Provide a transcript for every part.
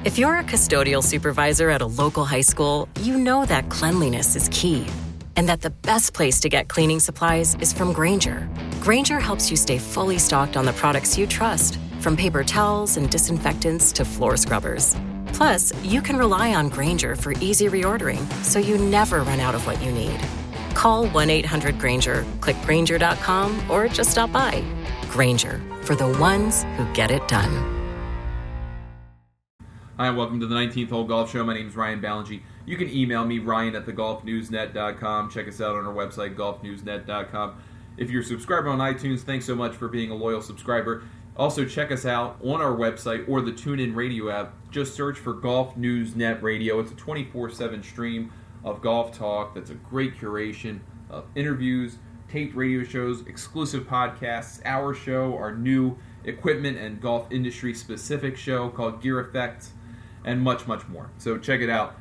If you're a custodial supervisor at a local high school, you know that cleanliness is key, and that the best place to get cleaning supplies is from Grainger. Grainger helps you stay fully stocked on the products you trust, from paper towels and disinfectants to floor scrubbers. Plus, you can rely on Grainger for easy reordering, so you never run out of what you need. Call 1-800-GRAINGER, click Grainger.com, or just stop by. Grainger, for the ones who get it done. Hi, and welcome to the 19th Hole Golf Show. My name is Ryan Ballingy. You can email me, Ryan at thegolfnewsnet.com. Check us out on our website, golfnewsnet.com. If you're a subscriber on iTunes, thanks so much for being a loyal subscriber. Also, check us out on our website or the TuneIn Radio app. Just search for Golf News Net Radio. It's a 24/7 stream of golf talk that's a great curation of interviews, taped radio shows, exclusive podcasts, our show, our new equipment and golf industry specific show called Gear Effects, and much, much more. So check it out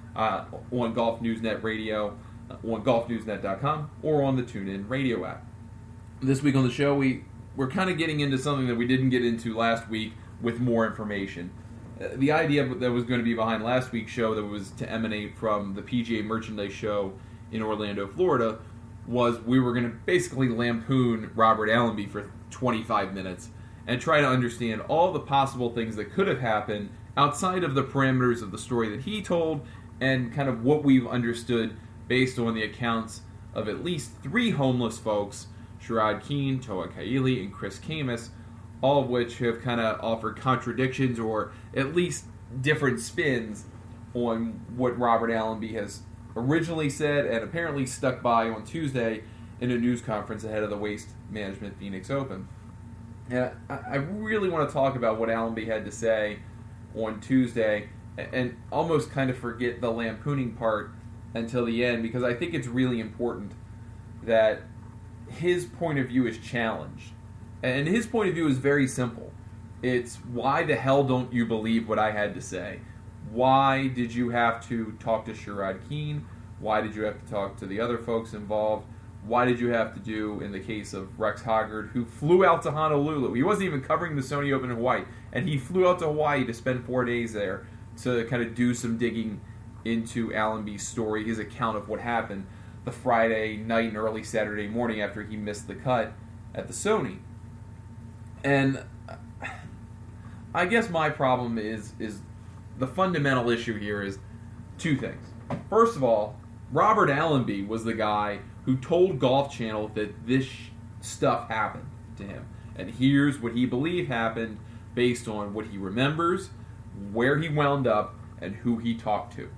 on Golf News Net Radio, on golfnewsnet.com, or on the TuneIn Radio app. This week on the show, we're kind of getting into something that we didn't get into last week with more information. The idea that was going to be behind last week's show, that was to emanate from the PGA Merchandise Show in Orlando, Florida, was we were going to basically lampoon Robert Allenby for 25 minutes and try to understand all the possible things that could have happened outside of the parameters of the story that he told, and kind of what we've understood based on the accounts of at least three homeless folks, Sherrod Keane, Toa Kaili, and Chris Camus, all of which have kind of offered contradictions or at least different spins on what Robert Allenby has originally said and apparently stuck by on Tuesday in a news conference ahead of the Waste Management Phoenix Open. Yeah, I really want to talk about what Allenby had to say on Tuesday and almost kind of forget the lampooning part until the end, because I think it's really important that his point of view is challenged. And his point of view is very simple. It's, why the hell don't you believe what I had to say? Why did you have to talk to Sherrod Keane? Why did you have to talk to the other folks involved? Why did you have to do, in the case of Rex Hoggard, who flew out to Honolulu? He wasn't even covering the Sony Open in Hawaii, and he flew out to Hawaii to spend 4 days there to kind of do some digging into Allenby's story, his account of what happened the Friday night and early Saturday morning after he missed the cut at the Sony. And I guess my problem is the fundamental issue here is two things. First of all, Robert Allenby was the guy who told Golf Channel that this stuff happened to him. And here's what he believed happened based on what he remembers, where he wound up, and who he talked to.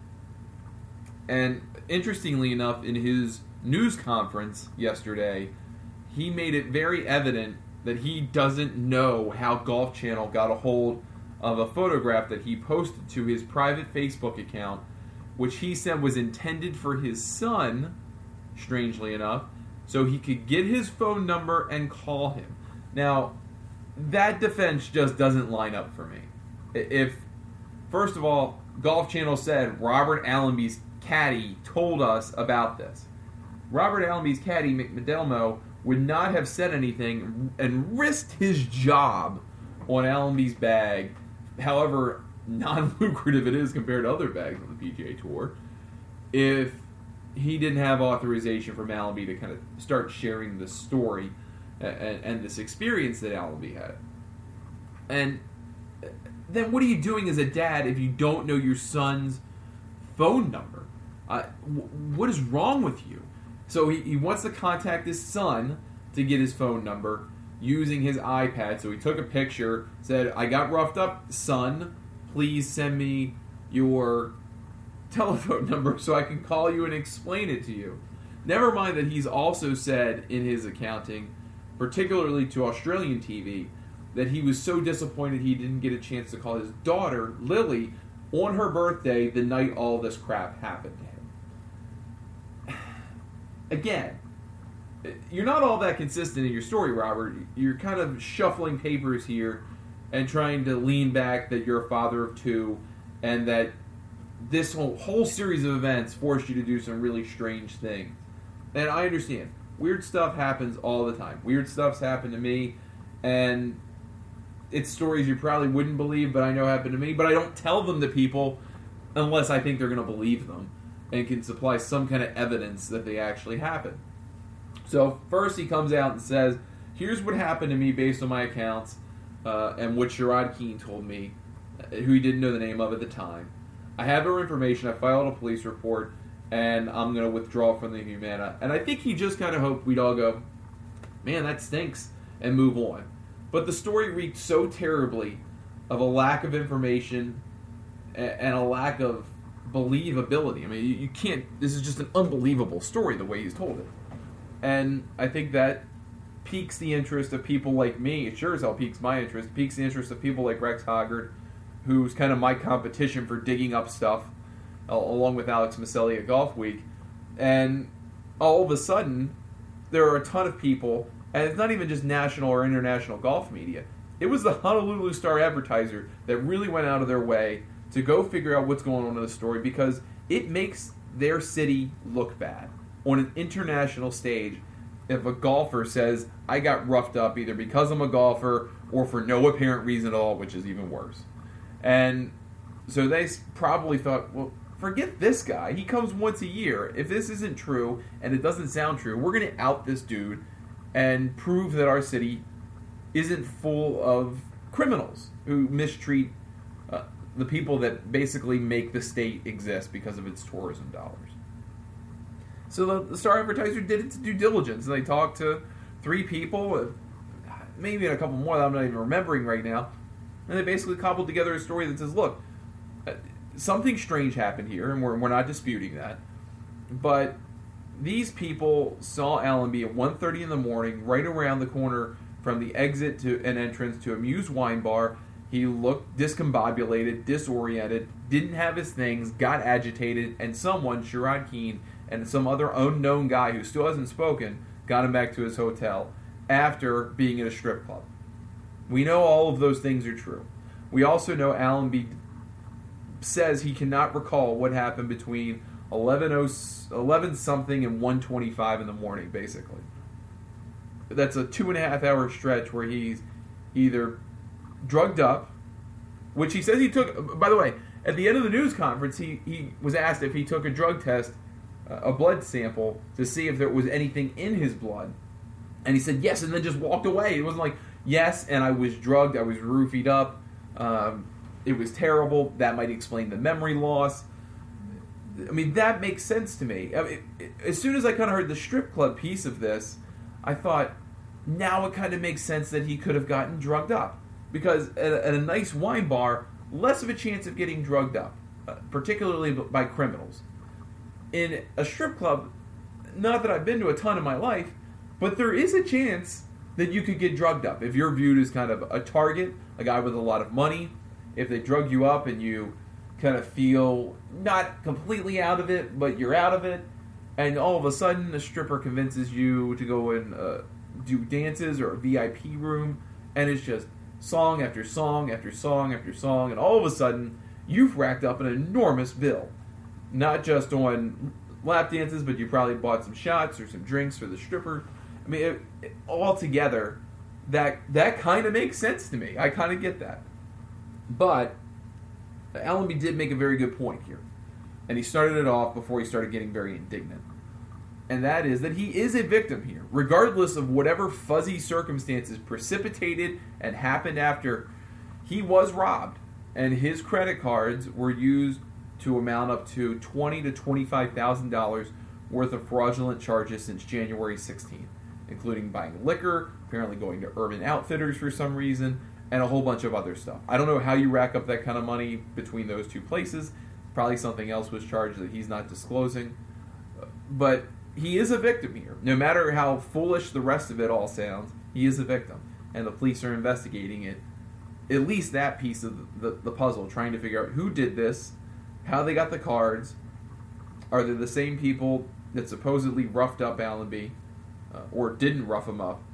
And interestingly enough, in his news conference yesterday, he made it very evident that he doesn't know how Golf Channel got a hold of a photograph that he posted to his private Facebook account, which he said was intended for his son, strangely enough, so he could get his phone number and call him. Now, that defense just doesn't line up for me. If, first of all, Golf Channel said Robert Allenby's caddy told us about this. Robert Allenby's caddy, Mick Madelmo, would not have said anything and risked his job on Allenby's bag, however non-lucrative it is compared to other bags on the PGA Tour, if he didn't have authorization from Allenby to kind of start sharing the story and this experience that Allenby had. And then what are you doing as a dad if you don't know your son's phone number? What is wrong with you? So he wants to contact his son to get his phone number using his iPad. So he took a picture, said, "I got roughed up, son. Please send me your telephone number so I can call you and explain it to you." Never mind that he's also said in his accounting, particularly to Australian TV, that he was so disappointed he didn't get a chance to call his daughter, Lily, on her birthday the night all this crap happened to him. Again, you're not all that consistent in your story, Robert. You're kind of shuffling papers here and trying to lean back that you're a father of two and that this whole series of events forced you to do some really strange things. And I understand. Weird stuff happens all the time. Weird stuff's happened to me, and it's stories you probably wouldn't believe, but I know happened to me. But I don't tell them to people unless I think they're going to believe them and can supply some kind of evidence that they actually happened. So first he comes out and says, here's what happened to me based on my accounts and what Sherrod Keene told me, who he didn't know the name of at the time. I have her information. I filed a police report, and I'm going to withdraw from the Humana. And I think he just kind of hoped we'd all go, man, that stinks, and move on. But the story reeked so terribly of a lack of information and a lack of believability. I mean, you can't, this is just an unbelievable story the way he's told it. And I think that piques the interest of people like me. It sure as hell piques my interest. It piques the interest of people like Rex Hoggard, who's kind of my competition for digging up stuff, along with Alex Maselli at Golf Week. And all of a sudden, there are a ton of people, and it's not even just national or international golf media. It was the Honolulu Star-Advertiser that really went out of their way to go figure out what's going on in the story, because it makes their city look bad on an international stage if a golfer says, I got roughed up either because I'm a golfer or for no apparent reason at all, which is even worse. And so they probably thought, well, forget this guy. He comes once a year. If this isn't true and it doesn't sound true, we're going to out this dude and prove that our city isn't full of criminals who mistreat the people that basically make the state exist because of its tourism dollars. So the Star-Advertiser did its due diligence, and they talked to 3 people, maybe a couple more that I'm not even remembering right now, and they basically cobbled together a story that says, look, something strange happened here, and we're not disputing that, but these people saw Allenby at 1:30 in the morning, right around the corner from the exit to an entrance to a Muse wine bar. He looked discombobulated, disoriented, didn't have his things, got agitated, and someone, Sherrod Keene, and some other unknown guy who still hasn't spoken, got him back to his hotel after being at a strip club. We know all of those things are true. We also know Allenby says he cannot recall what happened between 11 something and 1:25 in the morning, basically. That's a 2.5 hour stretch where he's either drugged up, which he says he took. By the way, at the end of the news conference, he was asked if he took a drug test, a blood sample, to see if there was anything in his blood. And he said yes, and then just walked away. It wasn't like, yes, and I was drugged, I was roofied up, it was terrible, that might explain the memory loss. I mean, that makes sense to me. I mean, as soon as I kind of heard the strip club piece of this, I thought, now it kind of makes sense that he could have gotten drugged up. Because at a nice wine bar, less of a chance of getting drugged up, particularly by criminals. In a strip club, not that I've been to a ton in my life, but there is a chance that you could get drugged up. If you're viewed as kind of a target, a guy with a lot of money, if they drug you up and you kind of feel not completely out of it, but you're out of it, and all of a sudden a stripper convinces you to go and do dances or a VIP room, and it's just song after song after song after song, and all of a sudden you've racked up an enormous bill. Not just on lap dances, but you probably bought some shots or some drinks for the stripper. I mean, altogether, that kind of makes sense to me. I kind of get that. But Allenby did make a very good point here. And he started it off before he started getting very indignant. And that is that he is a victim here. Regardless of whatever fuzzy circumstances precipitated and happened after, he was robbed. And his credit cards were used to amount up to $20,000 to $25,000 worth of fraudulent charges since January 16th, including buying liquor, apparently going to Urban Outfitters for some reason, and a whole bunch of other stuff. I don't know how you rack up that kind of money between those two places. Probably something else was charged that he's not disclosing. But he is a victim here. No matter how foolish the rest of it all sounds, he is a victim. And the police are investigating it. At least that piece of the puzzle, trying to figure out who did this, how they got the cards. Are they the same people that supposedly roughed up Allenby, or didn't rough him up?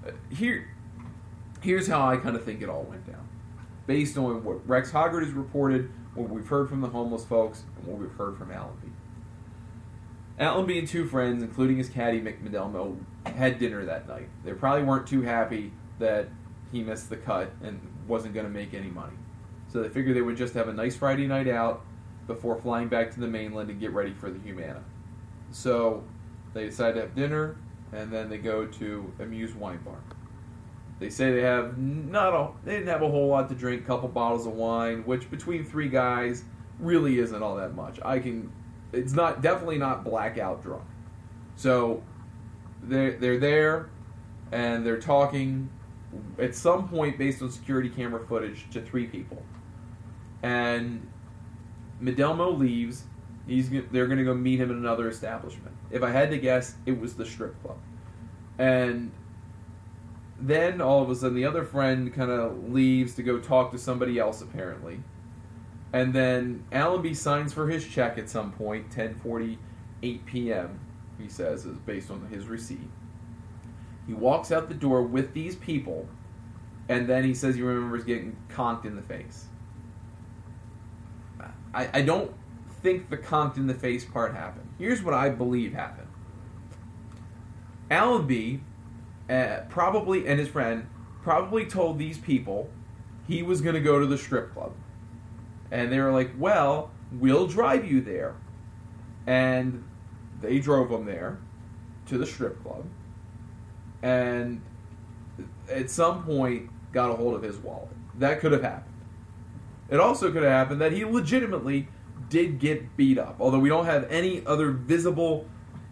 Here's how I kind of think it all went down. Based on what Rex Hoggard has reported, what we've heard from the homeless folks, and what we've heard from Allenby. Allenby and 2 friends, including his caddy Mick Medelmo, had dinner that night. They probably weren't too happy that he missed the cut and wasn't going to make any money. So they figured they would just have a nice Friday night out before flying back to the mainland and get ready for the Humana. So they decide to have dinner, and then they go to a Muse wine bar. They say they didn't have a whole lot to drink, a couple bottles of wine, which between three guys really isn't all that much. It's definitely not blackout drunk. So they're there, and they're talking at some point based on security camera footage to three people. And Medelmo leaves. They're going to go meet him in another establishment. If I had to guess, it was the strip club. And then all of a sudden the other friend kind of leaves to go talk to somebody else apparently. And then Allenby signs for his check at some point, 10:48 p.m., he says, is based on his receipt. He walks out the door with these people, and then he says he remembers getting conked in the face. I don't think the conked in the face part happened. Here's what I believe happened. Allenby probably, and his friend, probably told these people he was going to go to the strip club. And they were like, well, we'll drive you there. And they drove him there to the strip club. And at some point got a hold of his wallet. That could have happened. It also could have happened that he legitimately did get beat up. Although we don't have any other visible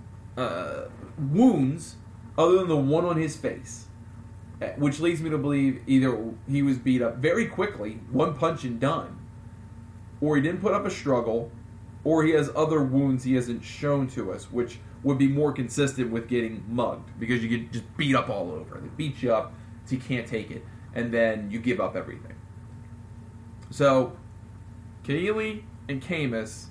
wounds other than the one on his face. Which leads me to believe either he was beat up very quickly, one punch and done, or he didn't put up a struggle, or he has other wounds he hasn't shown to us, which would be more consistent with getting mugged, because you get just beat up all over. They beat you up so you can't take it, and then you give up everything. So, Keely and Camus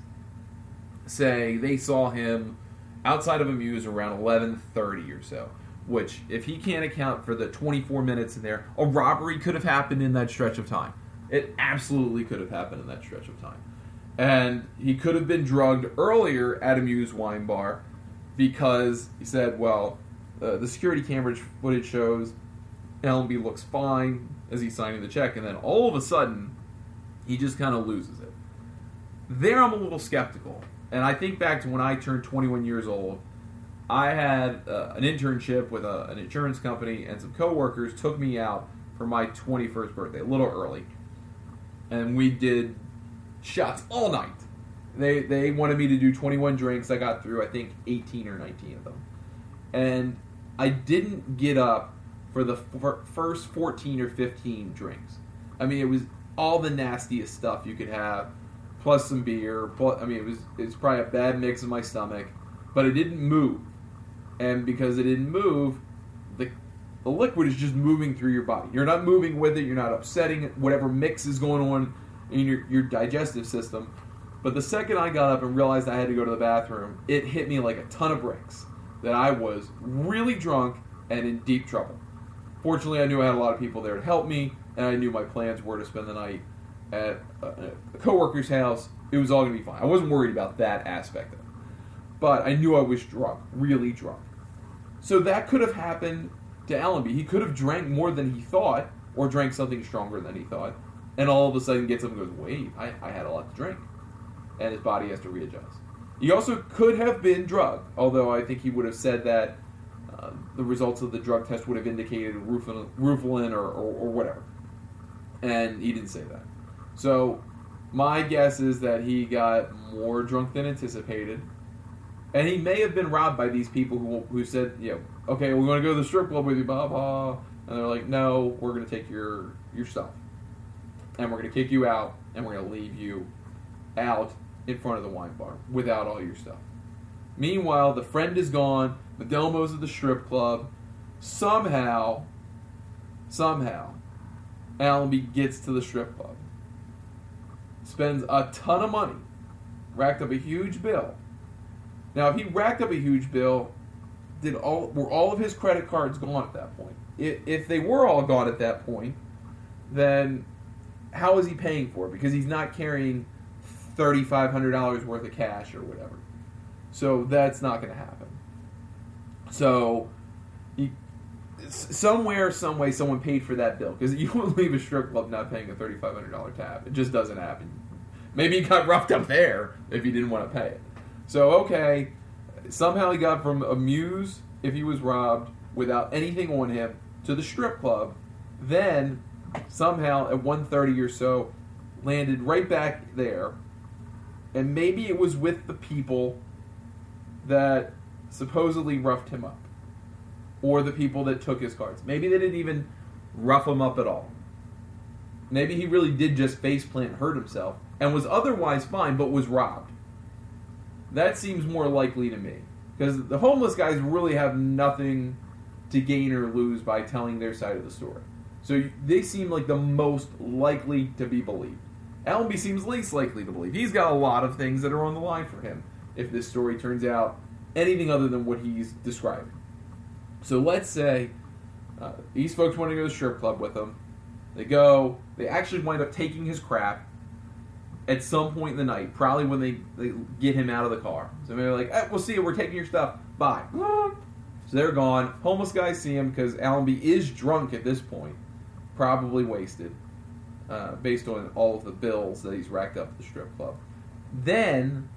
say they saw him outside of a Muse around 11:30 or so, which, if he can't account for the 24 minutes in there, a robbery could have happened in that stretch of time. It absolutely could have happened in that stretch of time. And he could have been drugged earlier at a Muse wine bar because he said, well, the security camera footage shows Allenby looks fine as he's signing the check, and then all of a sudden, he just kind of loses it. There I'm a little skeptical. And I think back to when I turned 21 years old. I had an internship with an insurance company, and some coworkers took me out for my 21st birthday, a little early. And we did shots all night. They wanted me to do 21 drinks. I got through, I think, 18 or 19 of them. And I didn't get up for the first 14 or 15 drinks. I mean, it was all the nastiest stuff you could have, plus some beer. It was probably a bad mix in my stomach, but it didn't move. And because it didn't move, the liquid is just moving through your body. You're not moving with it. You're not upsetting whatever mix is going on in your digestive system. But the second I got up and realized I had to go to the bathroom, it hit me like a ton of bricks that I was really drunk and in deep trouble. Fortunately, I knew I had a lot of people there to help me, and I knew my plans were to spend the night at a coworker's house. It was all going to be fine. I wasn't worried about that aspect of it. But I knew I was drunk, really drunk. So that could have happened to Allenby. He could have drank more than he thought, or drank something stronger than he thought, and all of a sudden gets up and goes, wait, I had a lot to drink. And his body has to readjust. He also could have been drugged, although I think he would have said that the results of the drug test would have indicated Rufalin or whatever. And he didn't say that. So my guess is that he got more drunk than anticipated. And he may have been robbed by these people who said, okay, we're going to go to the strip club with you, blah, blah. And they're like, no, we're going to take your stuff. And we're going to kick you out, and we're going to leave you out in front of the wine bar without all your stuff. Meanwhile, the friend is gone. Medelmo's at the strip club. Somehow, Allenby gets to the strip club. Spends a ton of money. Racked up a huge bill. Now, if he racked up a huge bill, were all of his credit cards gone at that point? If they were all gone at that point, then how is he paying for it? Because he's not carrying $3,500 worth of cash or whatever. So that's not going to happen. So somewhere, some way, someone paid for that bill. Because you wouldn't leave a strip club not paying a $3,500 tab. It just doesn't happen. Maybe he got roughed up there if he didn't want to pay it. So, okay, somehow he got from Amuse, if he was robbed, without anything on him, to the strip club. Then, somehow, at 1:30 or so, landed right back there. And maybe it was with the people that supposedly roughed him up. Or the people that took his cards. Maybe they didn't even rough him up at all. Maybe he really did just faceplant, hurt himself, and was otherwise fine, but was robbed. That seems more likely to me. Because the homeless guys really have nothing to gain or lose by telling their side of the story. So they seem like the most likely to be believed. Allenby seems least likely to believe. He's got a lot of things that are on the line for him if this story turns out anything other than what he's describing. So let's say these folks want to go to the strip club with him. They go. They actually wind up taking his crap at some point in the night, probably when they get him out of the car. So they're like, we'll see you. We're taking your stuff. Bye. So they're gone. Homeless guys see him because Allenby is drunk at this point, probably wasted, based on all of the bills that he's racked up at the strip club. Then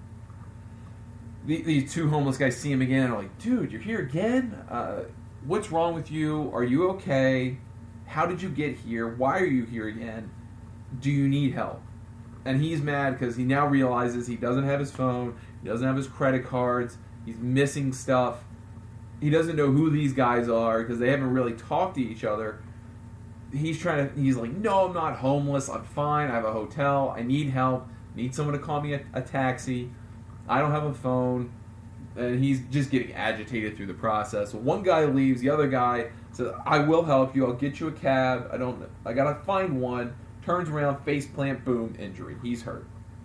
these two homeless guys see him again and are like, dude, you're here again? What's wrong with you? Are you okay? How did you get here? Why are you here again? Do you need help? And he's mad because he now realizes he doesn't have his phone, he doesn't have his credit cards, he's missing stuff. He doesn't know who these guys are because they haven't really talked to each other. He's like, no, I'm not homeless, I'm fine, I have a hotel, I need help, need someone to call me a taxi. I don't have a phone, and he's just getting agitated through the process. So one guy leaves, the other guy says, I will help you, I'll get you a cab, I gotta find one, turns around, face plant, boom, injury, he's hurt.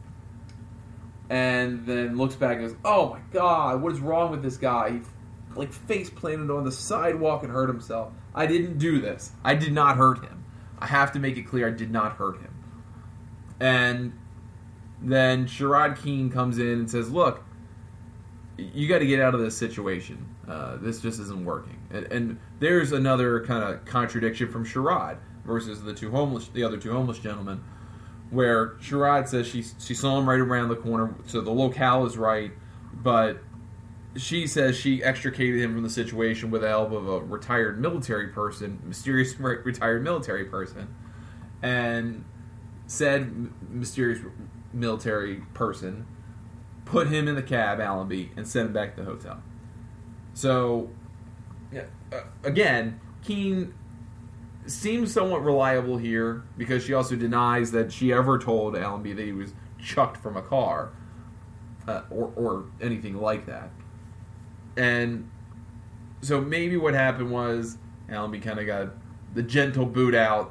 And then looks back and goes, oh my god, what is wrong with this guy? He face planted on the sidewalk and hurt himself. I didn't do this. I did not hurt him. I have to make it clear I did not hurt him. And then Sherrod Keene comes in and says, look, you got to get out of this situation. This just isn't working. And there's another kind of contradiction from Sherrod versus the other two homeless gentlemen, where Sherrod says she saw him right around the corner, so the locale is right, but she says she extricated him from the situation with the help of a retired military person, mysterious retired military person, and said mysterious military person put him in the cab, Allenby, and sent him back to the hotel. So, again, Keene seems somewhat reliable here because she also denies that she ever told Allenby that he was chucked from a car or anything like that. And so maybe what happened was Allenby kind of got the gentle boot out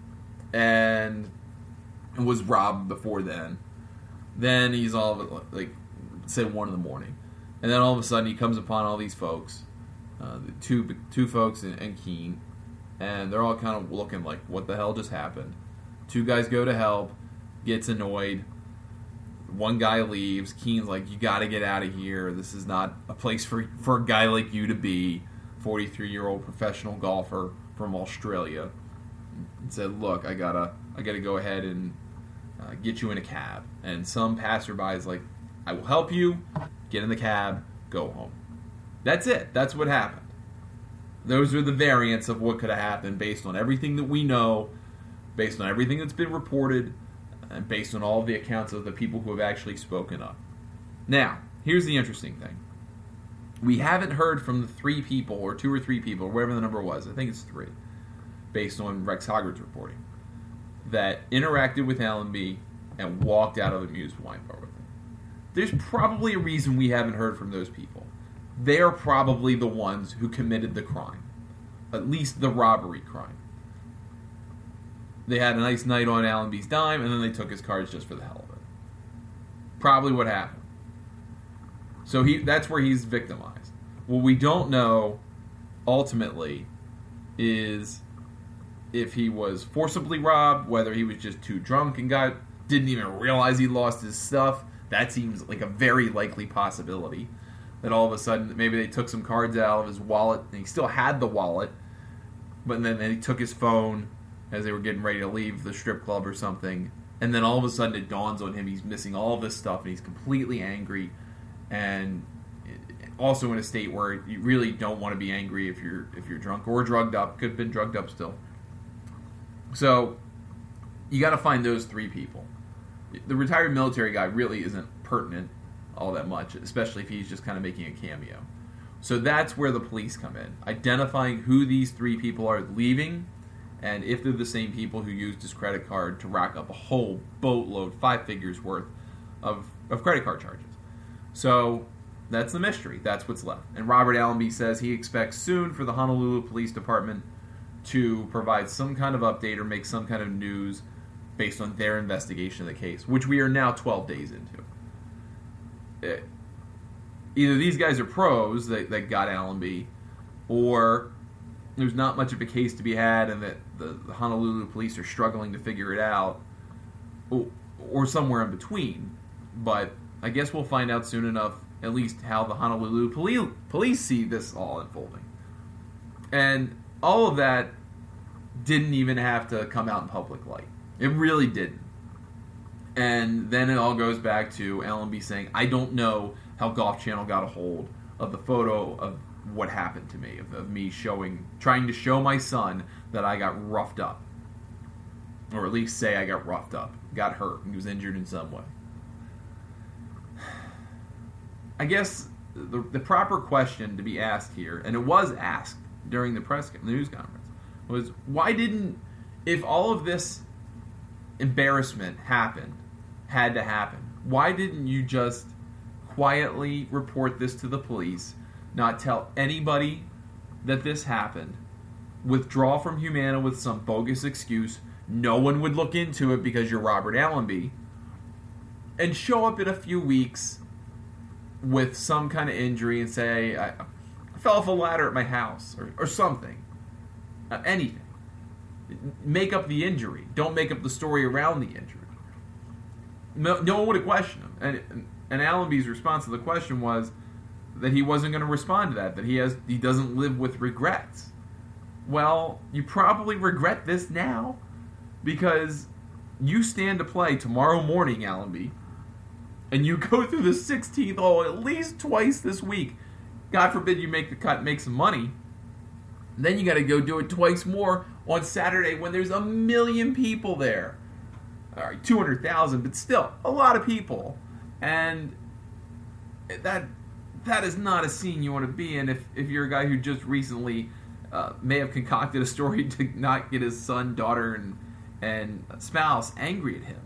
and was robbed before then. Then he's all like, say 1 a.m. And then all of a sudden he comes upon all these folks, the two folks and Keene, and they're all kind of looking like, what the hell just happened? Two guys go to help, gets annoyed. One guy leaves. Keene's like, you got to get out of here. This is not a place for a guy like you to be. 43-year-old professional golfer from Australia. And said, look, I gotta go ahead and get you in a cab. And some passerby is like, I will help you. Get in the cab. Go home. That's it. That's what happened. Those are the variants of what could have happened based on everything that we know, based on everything that's been reported, and based on all of the accounts of the people who have actually spoken up. Now, here's the interesting thing. We haven't heard from the 3 people, or 2 or 3 people, or whatever the number was, I think it's 3, based on Rex Hoggard's reporting, that interacted with Allenby and walked out of the Amuse Wine Bar with him. There's probably a reason we haven't heard from those people. They're probably the ones who committed the crime. At least the robbery crime. They had a nice night on Allenby's dime, and then they took his cards just for the hell of it. Probably what happened. So that's where he's victimized. What we don't know, ultimately, is if he was forcibly robbed, whether he was just too drunk and didn't even realize he lost his stuff. That seems like a very likely possibility. That all of a sudden, maybe they took some cards out of his wallet, and he still had the wallet, but then he took his phone as they were getting ready to leave the strip club or something, and then all of a sudden it dawns on him he's missing all of this stuff, and he's completely angry, and also in a state where you really don't want to be angry if you're drunk or drugged up. Could have been drugged up still. So you got to find those three people. The retired military guy really isn't pertinent all that much, especially if he's just kind of making a cameo. So that's where the police come in, identifying who these three people are leaving, and if they're the same people who used his credit card to rack up a whole boatload, 5 figures worth of credit card charges. So that's the mystery. That's what's left. And Robert Allenby says he expects soon for the Honolulu Police Department to provide some kind of update or make some kind of news based on their investigation of the case, which we are now 12 days into. Either these guys are pros that got Allenby, or there's not much of a case to be had and that the Honolulu police are struggling to figure it out, or somewhere in between. But I guess we'll find out soon enough at least how the Honolulu police see this all unfolding. And all of that didn't even have to come out in public light. It really didn't. And then it all goes back to Allenby saying, I don't know how Golf Channel got a hold of the photo of what happened to me, of me trying to show my son that I got roughed up. Or at least say I got roughed up, got hurt, and was injured in some way. I guess the proper question to be asked here, and it was asked during the news conference, was why didn't, if all of this embarrassment had to happen, why didn't you just quietly report this to the police, not tell anybody that this happened, withdraw from Humana with some bogus excuse, no one would look into it because you're Robert Allenby, and show up in a few weeks with some kind of injury and say, I fell off a ladder at my house, or something. Anything. Make up the injury. Don't make up the story around the injury. No one would have questioned him. And Allenby's response to the question was that he wasn't going to respond to that he doesn't live with regrets. Well, you probably regret this now, because you stand to play tomorrow morning, Allenby, and you go through the 16th hole at least twice this week. God forbid you make the cut and make some money. Then you got to go do it twice more on Saturday when there's 1 million people there. All right, 200,000, but still a lot of people. And that is not a scene you want to be in if you're a guy who just recently may have concocted a story to not get his son, daughter, and spouse angry at him.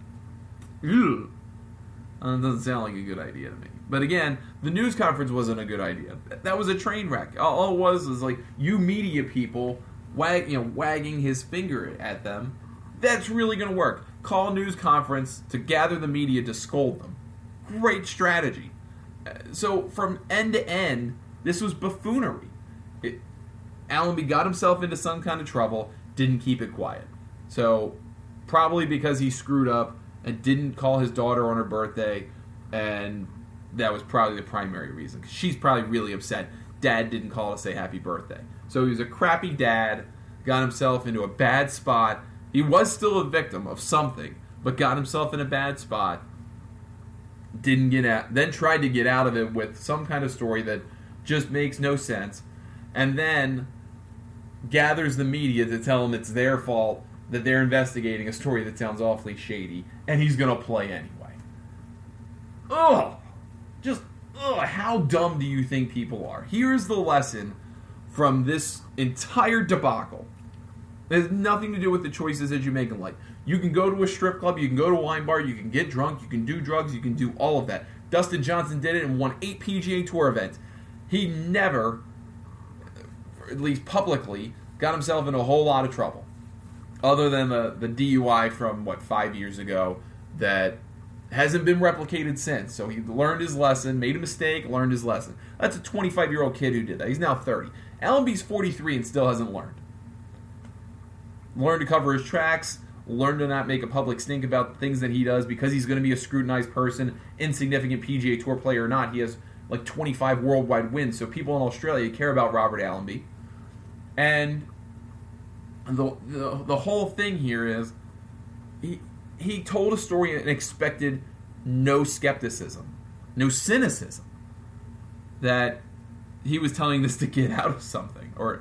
Ew. It doesn't sound like a good idea to me. But again, the news conference wasn't a good idea. That was a train wreck. All it was like you media people wagging his finger at them. That's really going to work. Call a news conference to gather the media to scold them. Great strategy. So from end to end, this was buffoonery. Allenby got himself into some kind of trouble, didn't keep it quiet. So probably because he screwed up and didn't call his daughter on her birthday, and that was probably the primary reason. 'Cause she's probably really upset Dad didn't call to say happy birthday. So he was a crappy dad, got himself into a bad spot. He was still a victim of something, but got himself in a bad spot. Didn't get out, then tried to get out of it with some kind of story that just makes no sense, and then gathers the media to tell him it's their fault that they're investigating a story that sounds awfully shady, and he's going to play anyway. Ugh! Just, how dumb do you think people are? Here's the lesson from this entire debacle. It has nothing to do with the choices that you make in life. You can go to a strip club, you can go to a wine bar, you can get drunk, you can do drugs, you can do all of that. Dustin Johnson did it and won 8 PGA Tour events. He never, at least publicly, got himself in a whole lot of trouble. Other than the DUI from, 5 years ago that hasn't been replicated since. So he learned his lesson, made a mistake, learned his lesson. That's a 25-year-old kid who did that. He's now 30. Allenby's 43 and still hasn't learned. Learned to cover his tracks, learned to not make a public stink about the things that he does because he's going to be a scrutinized person, insignificant PGA Tour player or not. He has 25 worldwide wins, so people in Australia care about Robert Allenby. And the whole thing here is he told a story and expected no skepticism, no cynicism, that he was telling this to get out of something. Or,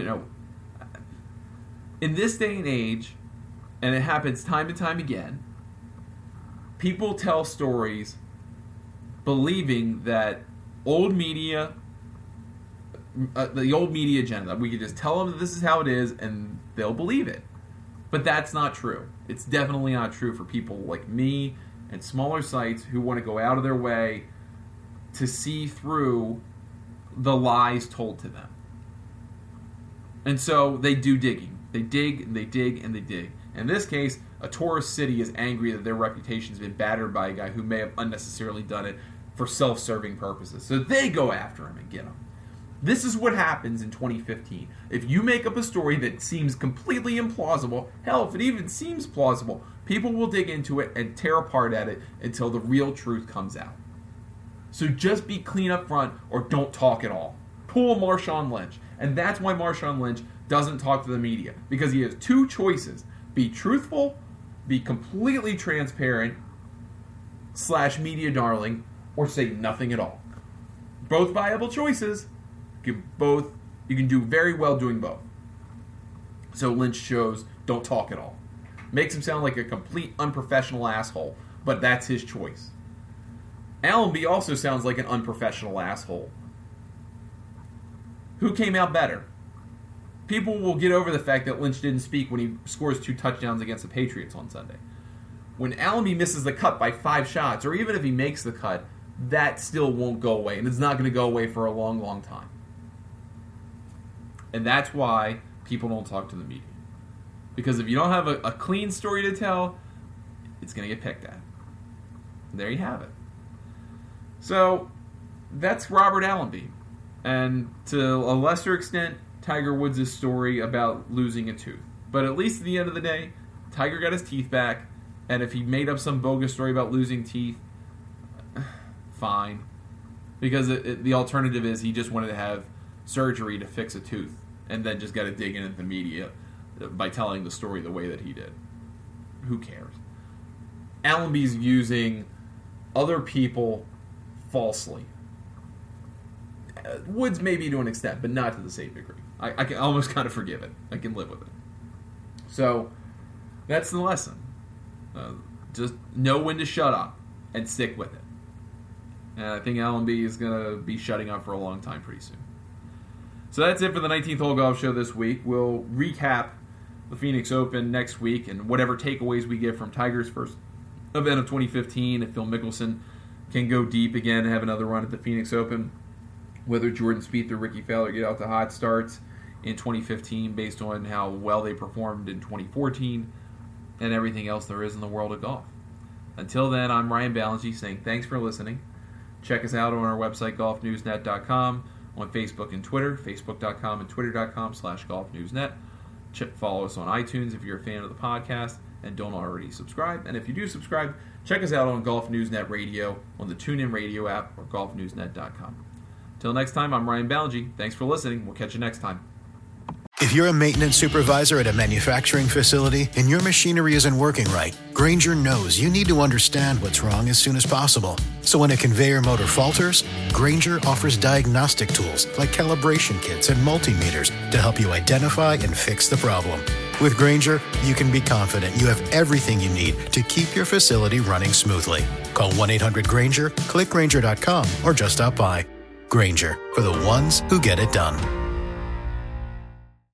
in this day and age, and it happens time and time again, people tell stories believing that old media, the old media agenda, we could just tell them that this is how it is and they'll believe it. But that's not true. It's definitely not true for people like me and smaller sites who want to go out of their way to see through the lies told to them. And so they do digging. They dig and they dig and they dig. In this case, a tourist city is angry that their reputation has been battered by a guy who may have unnecessarily done it for self-serving purposes. So they go after him and get him. This is what happens in 2015. If you make up a story that seems completely implausible, hell, if it even seems plausible, people will dig into it and tear apart at it until the real truth comes out. So just be clean up front or don't talk at all. Pull Marshawn Lynch. And that's why Marshawn Lynch doesn't talk to the media. Because he has two choices. Be truthful, be completely transparent, / media darling, or say nothing at all. Both viable choices. You can do very well doing both. So Lynch chose don't talk at all. Makes him sound like a complete unprofessional asshole, but that's his choice. Allenby also sounds like an unprofessional asshole. Who came out better? People will get over the fact that Lynch didn't speak when he scores 2 touchdowns against the Patriots on Sunday. When Allenby misses the cut by 5 shots, or even if he makes the cut, that still won't go away, and it's not going to go away for a long, long time. And that's why people don't talk to the media. Because if you don't have a clean story to tell, it's going to get picked at. And there you have it. So, that's Robert Allenby. And to a lesser extent, Tiger Woods' story about losing a tooth. But at least at the end of the day, Tiger got his teeth back. And if he made up some bogus story about losing teeth, fine. Because the alternative is he just wanted to have surgery to fix a tooth and then just got to dig into the media by telling the story the way that he did. Who cares? Allenby's using other people falsely. Woods maybe to an extent, but not to the same degree. I can almost kind of forgive it. I can live with it. So, that's the lesson. Just know when to shut up and stick with it. And I think Allenby is going to be shutting up for a long time pretty soon. So that's it for the 19th Hole Golf Show this week. We'll recap the Phoenix Open next week and whatever takeaways we get from Tiger's first event of 2015. If Phil Mickelson can go deep again and have another run at the Phoenix Open, whether Jordan Spieth or Ricky Fowler get out to hot starts in 2015 based on how well they performed in 2014 and everything else there is in the world of golf. Until then, I'm Ryan Ballengee saying thanks for listening. Check us out on our website, golfnewsnet.com, on Facebook and Twitter, facebook.com and twitter.com/golfnewsnet. Follow us on iTunes if you're a fan of the podcast and don't already subscribe. And if you do subscribe, check us out on Golf Newsnet Radio, on the TuneIn Radio app, or golfnewsnet.com. Till next time, I'm Ryan Ballengee. Thanks for listening. We'll catch you next time. If you're a maintenance supervisor at a manufacturing facility and your machinery isn't working right, Grainger knows you need to understand what's wrong as soon as possible. So when a conveyor motor falters, Grainger offers diagnostic tools like calibration kits and multimeters to help you identify and fix the problem. With Grainger, you can be confident you have everything you need to keep your facility running smoothly. Call 1-800-GRAINGER, click Grainger.com, or just stop by. Grainger, for the ones who get it done.